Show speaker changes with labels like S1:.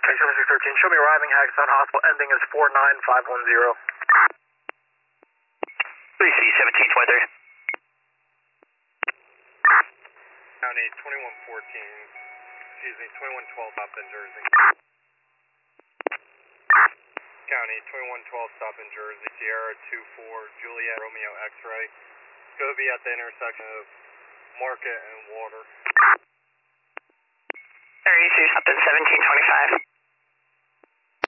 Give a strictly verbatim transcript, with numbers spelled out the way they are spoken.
S1: seven six one three, show me arriving Hackettstown Hospital, ending is four nine five one zero.
S2: Please see seventeen twenty-three.
S3: County twenty-one fourteen, excuse me, twenty-one twelve stop in Jersey. County twenty-one twelve stop in Jersey, Sierra two four, Juliet Romeo X-ray. It's going to be at the intersection of Market and Water.
S2: Area two stop in seventeen twenty-five.